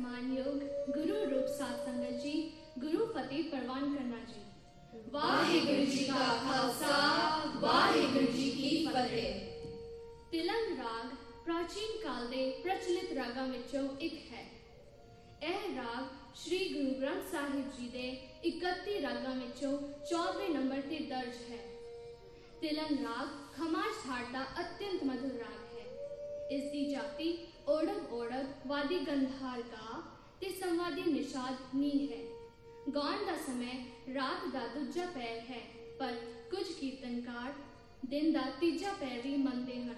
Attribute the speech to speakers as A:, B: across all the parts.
A: सम्मानयोग गुरु रूप साध संगत जी, गुरु फतेह प्रवान करना जी।
B: वाहिगुरु जी का खालसा, वाहिगुरु जी की फतेह।
A: तिलंग राग प्राचीन काल ਦੇ ਪ੍ਰਚਲਿਤ ਰਾਗਾਂ ਵਿੱਚੋਂ ਇੱਕ ਹੈ। ਇਹ ਰਾਗ ਸ਼੍ਰੀ ਗੁਰੂ ਗ੍ਰੰਥ ਸਾਹਿਬ ਜੀ ਦੇ 31 ਰਾਗਾਂ ਵਿੱਚੋਂ 14ਵੇਂ ਨੰਬਰ ਤੇ ਦਰਜ ਹੈ। ਤਿਲੰਗ ਰਾਗ ਖਮਾਜ ਠਾਠ ਦਾ ਅਤਿਅੰਤ ਮਧੁਰ ਰਾਗ ਹੈ। ਇਸ ਦੀ ਜਾਤੀ ਓੜਬ ਓੜਬ ਵਾਦੀ ਗੰਧਾਰ ਗਾ ਤੇ ਸੰਵਾਦੀ ਨਿਸ਼ਾਦ ਨੀ ਹੈ। ਗਾਉਣ ਦਾ ਸਮੇਂ ਰਾਤ ਦਾ ਦੂਜਾ ਪਹਿਰ ਹੈ, ਪਰ ਕੁਝ ਕੀਰਤਨਕਾਰ ਦਿਨ ਦਾ ਤੀਜਾ ਪਹਿਰ ਵੀ ਮੰਨਦੇ ਹਨ।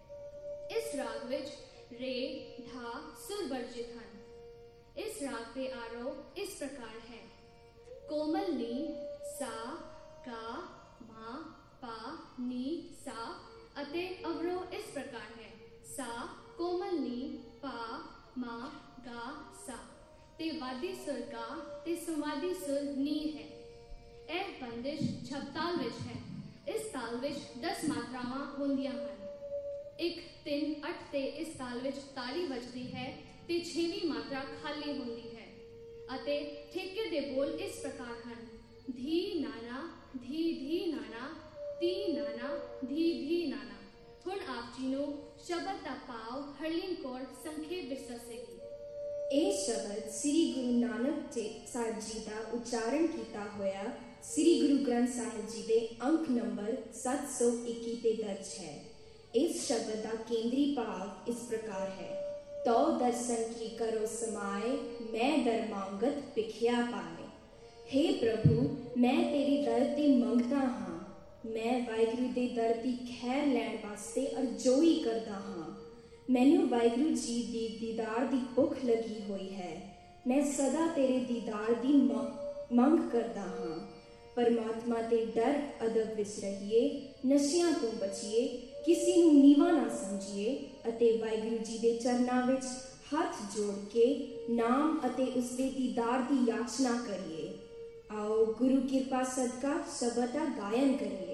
A: ਇਸ ਰਾਗ ਵਿੱਚ ਰੇ ਧਾ ਸੁਰ ਵਰਜਿਤ ਹਨ। ਇਸ ਰਾਗ ਦੇ ਆਰੋਹ ਇਸ ਪ੍ਰਕਾਰ ਹੈ: ਕੋਮਲ ਨੀ ਸਾ ਗਾ ਮਾ ਪਾ ਨੀ ਸਾ ਅਤੇ ਅਵਰੋਹ ਇਸ ਪ੍ਰਕਾਰ ਹੈ: ਸਾ ਕੋਮਲ ਨੀ ਪਾ ਮਾ ਗਾ ਸਾ ਤੇ ਵਾਦੀ ਸੁਰ ਗਾ ਤੇ ਸੰਵਾਦੀ ਸੁਰ ਨੀ ਹੈ। ਇਹ ਬੰਦਿਸ਼ ਛਪਤਾਲ ਵਿੱਚ ਹੈ। ਇਸ ਤਾਲ ਵਿੱਚ 10 ਮਾਤਰਾਵਾਂ ਹੁੰਦੀਆਂ ਹਨ। 1 3 8 ਤੇ ਇਸ ਤਾਲ ਵਿੱਚ ਤਾੜੀ ਵੱਜਦੀ ਹੈ ਤੇ 6ਵੀਂ ਮਾਤਰਾ ਖਾਲੀ ਹੁੰਦੀ ਹੈ ਅਤੇ ਠੇਕੇ ਦੇ ਬੋਲ ਇਸ ਪ੍ਰਕਾਰ ਹਨ: ਧੀ ਨਾਨਾ ਧੀ ਧੀ ਨਾਨਾ ਤੀ ਨਾਨਾ ਧੀ ਧੀ ਨਾਨਾ। ਹੁਣ ਆਪ ਜੀ ਨੂੰ ਸ਼ਬਦ ਦਾ ਭਾਵ ਹਰਲੀਨ ਕੌਰ ਸੰਖੇਪ ਵਿੱਚ ਦੱਸੇਗੀ।
C: ਇਹ ਸ਼ਬਦ ਸ੍ਰੀ ਗੁਰੂ ਨਾਨਕ ਸਾਹਿਬ ਜੀ ਦਾ ਉਚਾਰਨ ਕੀਤਾ ਹੋਇਆ ਸ੍ਰੀ ਗੁਰੂ ਗ੍ਰੰਥ ਸਾਹਿਬ ਜੀ ਦੇ ਅੰਕ ਨੰਬਰ 721 ਤੇ ਦਰਜ ਹੈ। ਇਸ ਸ਼ਬਦ ਦਾ ਕੇਂਦਰੀ ਭਾਵ ਇਸ ਪ੍ਰਕਾਰ ਹੈ: ਤੋ ਦਰਸ਼ਨ ਕੀ ਕਰੋ ਸਮਾਏ, ਮੈਂ ਦਰ ਮੰਗਤ ਭਿਖਿਆ ਪਾਏ। हे ਪ੍ਰਭੂ, ਮੈਂ ਤੇਰੀ ਦਰ ਦੀ ਮੰਗਤਾ ਹਾਂ। ਮੈਂ ਵਾਹਿਗੁਰੂ ਦੇ ਦਰ ਦੀ ਖੈਰ ਲੈਣ ਵਾਸਤੇ ਅਰਜ਼ੋਈ ਕਰਦਾ ਹਾਂ। ਮੈਨੂੰ ਵਾਹਿਗੁਰੂ ਜੀ ਦੀ ਦੀਦਾਰ ਦੀ ਭੁੱਖ ਲੱਗੀ ਹੋਈ ਹੈ। ਮੈਂ ਸਦਾ ਤੇਰੇ ਦੀਦਾਰ ਦੀ ਮੰਗ ਕਰਦਾ ਹਾਂ। ਪਰਮਾਤਮਾ ਦੇ ਡਰ ਅਦਬ ਵਿੱਚ ਰਹੀਏ, ਨਸ਼ਿਆਂ ਤੋਂ ਬਚੀਏ, ਕਿਸੇ ਨੂੰ ਨੀਵਾਂ ਨਾ ਸਮਝੀਏ ਅਤੇ ਵਾਹਿਗੁਰੂ ਜੀ ਦੇ ਚਰਨਾਂ ਵਿੱਚ ਹੱਥ ਜੋੜ ਕੇ ਨਾਮ ਅਤੇ ਉਸਦੇ ਦੀਦਾਰ ਦੀ ਯਾਚਨਾ ਕਰੀਏ। ਆਓ ਗੁਰੂ ਕਿਰਪਾ ਸਦਕਾ ਸ਼ਬਦ ਦਾ ਗਾਇਨ ਕਰੀਏ।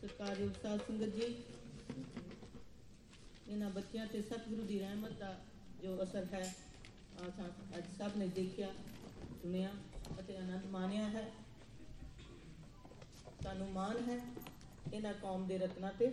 D: ਸਤਿਕਾਰਯੋਗ ਸਾਧ ਸੰਗਤ ਜੀ, ਇਹਨਾਂ ਬੱਚਿਆਂ ਤੇ ਸਤਿਗੁਰੂ ਦੀ ਰਹਿਮਤ ਦਾ ਜੋ ਅਸਰ ਹੈ ਅੱਜ ਸਭ ਨੇ ਦੇਖਿਆ, ਸੁਣਿਆ ਅਤੇ ਆਨੰਦ ਮਾਣਿਆ ਹੈ। ਸਾਨੂੰ ਮਾਣ ਹੈ ਇਹਨਾਂ ਕੌਮ ਦੇ ਰਤਨਾਂ ਤੇ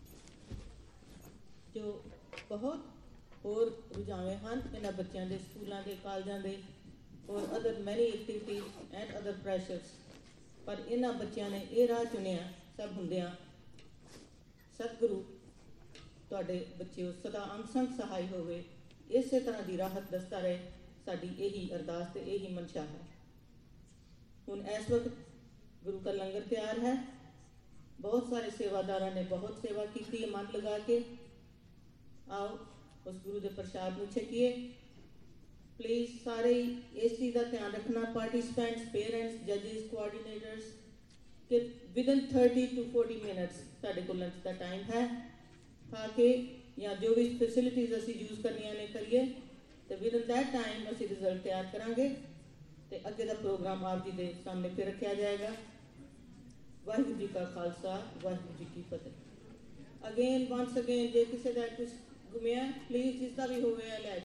D: ਜੋ ਬਹੁਤ ਹੋਰ ਰੁਝਾਵੇਂ ਹਨ ਇਹਨਾਂ ਬੱਚਿਆਂ ਦੇ, ਸਕੂਲਾਂ ਦੇ, ਕਾਲਜਾਂ ਦੇ ਔਰ ਅਦਰ ਮੈਨੀ ਐਕਟੀਵਿਟੀਜ਼ ਐਂਡ ਅਦਰ ਪ੍ਰੈਸ਼ਰਸ, ਪਰ ਇਹਨਾਂ ਬੱਚਿਆਂ ਨੇ ਇਹ ਰਾਹ ਚੁਣਿਆ ਸਭ ਹੁੰਦਿਆਂ। ਸਤਿਗੁਰੂ ਤੁਹਾਡੇ ਬੱਚਿਓ ਸਦਾ ਅੰਗ ਸੰਗ ਸਹਾਈ ਹੋਵੇ, ਇਸੇ ਤਰ੍ਹਾਂ ਦੀ ਰਾਹਤ ਦੱਸਦਾ ਰਹੇ, ਸਾਡੀ ਇਹੀ ਅਰਦਾਸ ਤੇ ਇਹੀ ਮਨਸ਼ਾ ਹੈ। ਹੁਣ ਇਸ ਵਕਤ ਗੁਰੂ का लंगर ਤਿਆਰ ਹੈ। बहुत सारे सेवादारां ने बहुत सेवा की है मन लगा के। आओ उस गुरु के प्रसाद में छकीए। प्लीज़ सारे इस चीज़ का ध्यान रखना, पार्टिसिपेंट्स, पेरेंट्स, जजेस, कोआर्डिनेटर्स, कि विदिन 30 to 40 मिनट्स साढ़े को लंच का टाइम है। खा के या जो भी फैसिलिटीज़ असी यूज़ करनिया ने करिए, तो विदिन दैट टाइम असी रिजल्ट तैयार करांगे तो अगे का प्रोग्राम आप जी के सामने फिर रखा जाएगा। वाहिगुरू जी का खालसा, वाहिगुरू जी की फतेह। अगेन वंस अगेन जे किसी का कुछ गुमिया प्लीज़ जिसका भी होवे लै